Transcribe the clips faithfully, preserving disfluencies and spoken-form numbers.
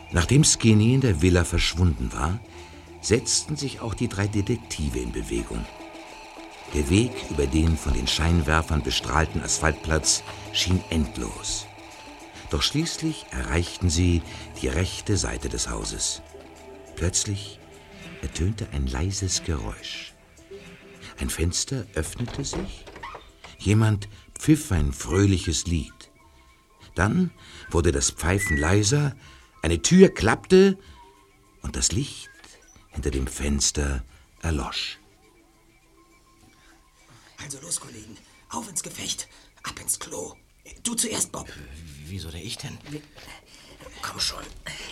Nachdem Skinny in der Villa verschwunden war, setzten sich auch die drei Detektive in Bewegung. Der Weg über den von den Scheinwerfern bestrahlten Asphaltplatz schien endlos. Doch schließlich erreichten sie die rechte Seite des Hauses. Plötzlich ertönte ein leises Geräusch. Ein Fenster öffnete sich. Jemand pfiff ein fröhliches Lied. Dann wurde das Pfeifen leiser, eine Tür klappte und das Licht hinter dem Fenster erlosch. Also los, Kollegen, auf ins Gefecht, ab ins Klo. Du zuerst, Bob. Wieso der ich denn? Komm schon.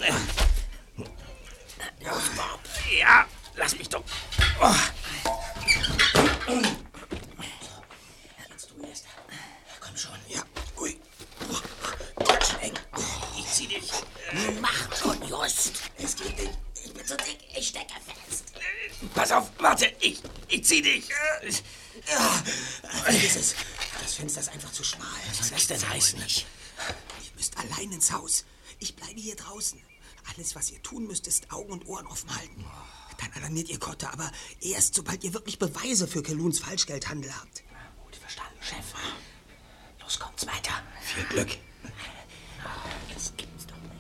Los, Bob. Ja, lass mich doch. Oh. Jetzt du erst. Komm schon, ja. Ui. Ganz schön eng. Ich zieh dich. Mach schon, Just. Es geht nicht. Ich bin so dick, ich stecke fest. Pass auf, warte, ich, ich zieh dich. Ja, vergiss es. Das Fenster ist einfach zu schmal. Was soll das denn heißen? Ihr müsst allein ins Haus. Ich bleibe hier draußen. Alles, was ihr tun müsst, ist Augen und Ohren offen halten. Dann alarmiert ihr Kotte, aber erst, sobald ihr wirklich Beweise für Keluns Falschgeldhandel habt. Gut verstanden, Chef. Los, kommt's weiter. Viel Glück. Das gibt's doch nicht.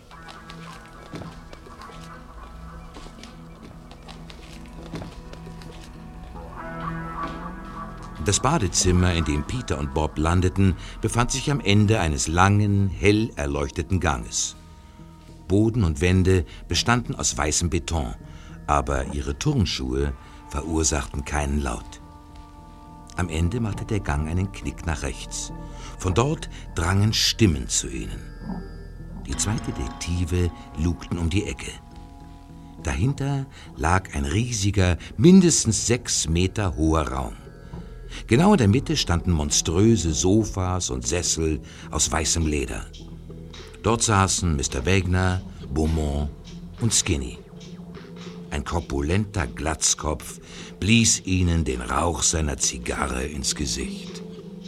Das Badezimmer, in dem Peter und Bob landeten, befand sich am Ende eines langen, hell erleuchteten Ganges. Boden und Wände bestanden aus weißem Beton, aber ihre Turnschuhe verursachten keinen Laut. Am Ende machte der Gang einen Knick nach rechts. Von dort drangen Stimmen zu ihnen. Die zwei Detektive lugten um die Ecke. Dahinter lag ein riesiger, mindestens sechs Meter hoher Raum. Genau in der Mitte standen monströse Sofas und Sessel aus weißem Leder. Dort saßen Mister Wagner, Beaumont und Skinny. Ein korpulenter Glatzkopf blies ihnen den Rauch seiner Zigarre ins Gesicht.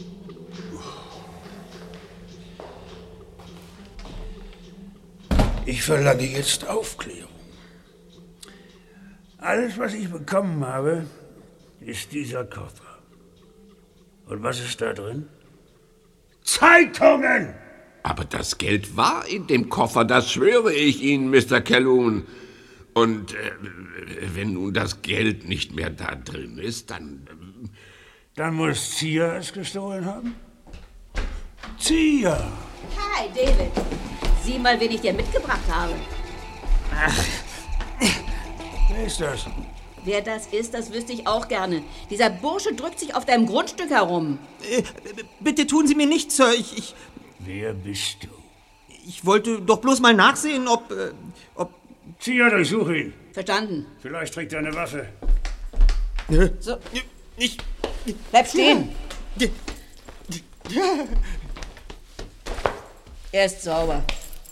Ich verlange jetzt Aufklärung. Alles, was ich bekommen habe, ist dieser Koffer. Und was ist da drin? Zeitungen! Aber das Geld war in dem Koffer, das schwöre ich Ihnen, Mister Calhoun. Und äh, wenn nun das Geld nicht mehr da drin ist, dann... Äh, dann muss Zia es gestohlen haben? Zia! Hi, David. Sieh mal, wen ich dir mitgebracht habe. Ach. Wer ist das? Wer das ist, das wüsste ich auch gerne. Dieser Bursche drückt sich auf deinem Grundstück herum. Äh, bitte tun Sie mir nichts, Sir. Ich, ich... Wer bist du? Ich wollte doch bloß mal nachsehen, ob... Äh, ob... Zia, durchsuche ihn. Verstanden. Vielleicht trägt er eine Waffe. So. Ich... Bleib stehen. Er ist sauber.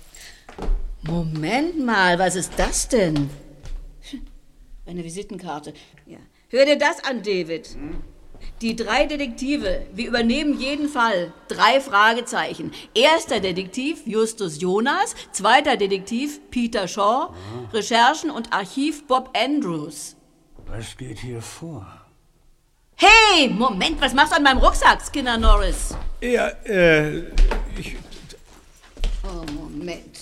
Moment mal, was ist das denn? Eine Visitenkarte. Ja. Hör dir das an, David. Hm? Die drei Detektive, wir übernehmen jeden Fall. Drei Fragezeichen. Erster Detektiv Justus Jonas, zweiter Detektiv Peter Shaw, ah. Recherchen und Archiv Bob Andrews. Was geht hier vor? Hey, Moment, was machst du an meinem Rucksack, Skinner Norris? Ja, äh, ich... Oh, Moment.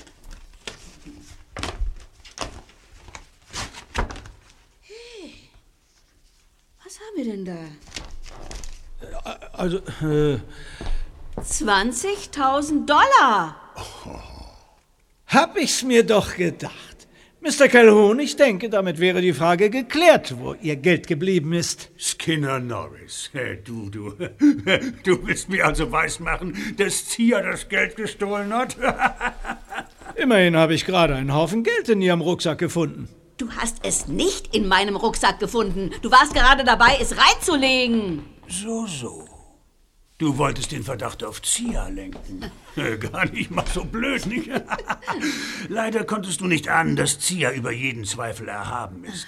Was haben wir denn da? Also, äh... zwanzigtausend Dollar. Oh, hab ich's mir doch gedacht. Mister Calhoun, ich denke, damit wäre die Frage geklärt, wo Ihr Geld geblieben ist. Skinner Norris, du, du, du willst mir also weismachen, dass Zia das Geld gestohlen hat? Immerhin habe ich gerade einen Haufen Geld in Ihrem Rucksack gefunden. Du hast es nicht in meinem Rucksack gefunden. Du warst gerade dabei, es reinzulegen. So, so. Du wolltest den Verdacht auf Zia lenken. Gar nicht mal so blöd, nicht? Leider konntest du nicht ahnen, dass Zia über jeden Zweifel erhaben ist.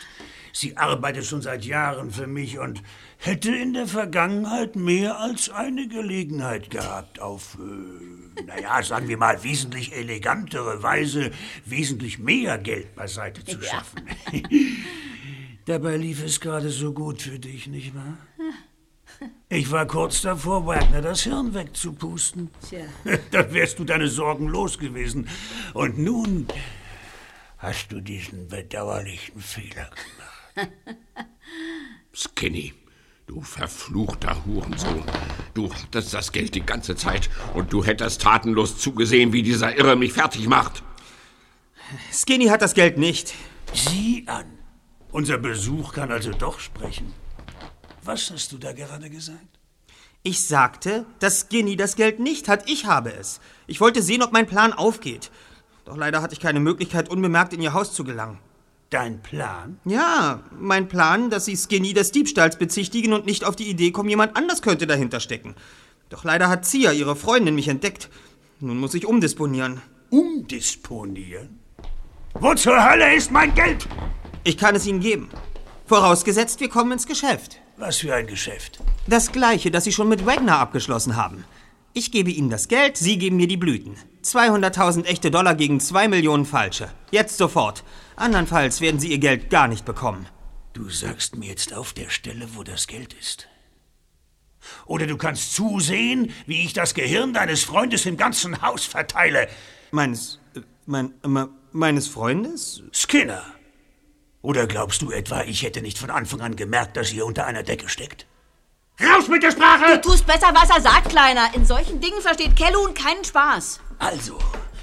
Sie arbeitet schon seit Jahren für mich und hätte in der Vergangenheit mehr als eine Gelegenheit gehabt, auf, äh, naja, sagen wir mal, wesentlich elegantere Weise wesentlich mehr Geld beiseite zu schaffen. Ja. Dabei lief es gerade so gut für dich, nicht wahr? Ich war kurz davor, Wagner das Hirn wegzupusten. Tja. Dann wärst du deine Sorgen los gewesen. Und nun hast du diesen bedauerlichen Fehler gemacht. Skinny, du verfluchter Hurensohn. Du hattest das Geld die ganze Zeit und du hättest tatenlos zugesehen, wie dieser Irre mich fertig macht. Skinny hat das Geld nicht. Sieh an. Unser Besuch kann also doch sprechen. Was hast du da gerade gesagt? Ich sagte, dass Skinny das Geld nicht hat. Ich habe es. Ich wollte sehen, ob mein Plan aufgeht. Doch leider hatte ich keine Möglichkeit, unbemerkt in ihr Haus zu gelangen. Dein Plan? Ja, mein Plan, dass sie Skinny des Diebstahls bezichtigen und nicht auf die Idee kommen, jemand anders könnte dahinter stecken. Doch leider hat Zia, ihre Freundin, mich entdeckt. Nun muss ich umdisponieren. Umdisponieren? Wo zur Hölle ist mein Geld? Ich kann es Ihnen geben. Vorausgesetzt, wir kommen ins Geschäft. Was für ein Geschäft? Das gleiche, das Sie schon mit Wagner abgeschlossen haben. Ich gebe Ihnen das Geld, Sie geben mir die Blüten. zweihunderttausend echte Dollar gegen zwei Millionen falsche. Jetzt sofort. Andernfalls werden Sie Ihr Geld gar nicht bekommen. Du sagst mir jetzt auf der Stelle, wo das Geld ist. Oder du kannst zusehen, wie ich das Gehirn deines Freundes im ganzen Haus verteile. Meines... Äh, mein... Äh, meines Freundes? Skinner. Oder glaubst du etwa, ich hätte nicht von Anfang an gemerkt, dass ihr unter einer Decke steckt? Raus mit der Sprache! Du tust besser, was er sagt, Kleiner. In solchen Dingen versteht Calhoun keinen Spaß. Also,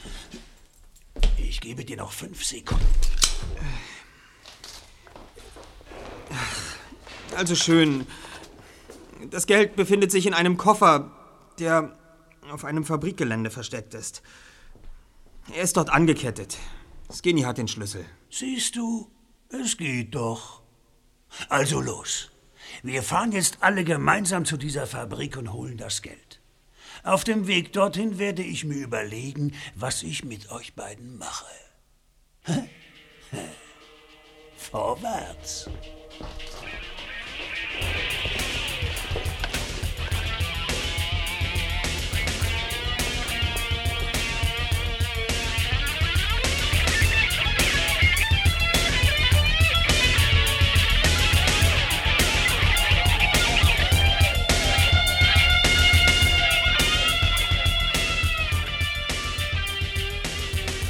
ich gebe dir noch fünf Sekunden. Also schön. Das Geld befindet sich in einem Koffer, der auf einem Fabrikgelände versteckt ist. Er ist dort angekettet. Skinny hat den Schlüssel. Siehst du? Es geht doch. Also los. Wir fahren jetzt alle gemeinsam zu dieser Fabrik und holen das Geld. Auf dem Weg dorthin werde ich mir überlegen, was ich mit euch beiden mache. Vorwärts.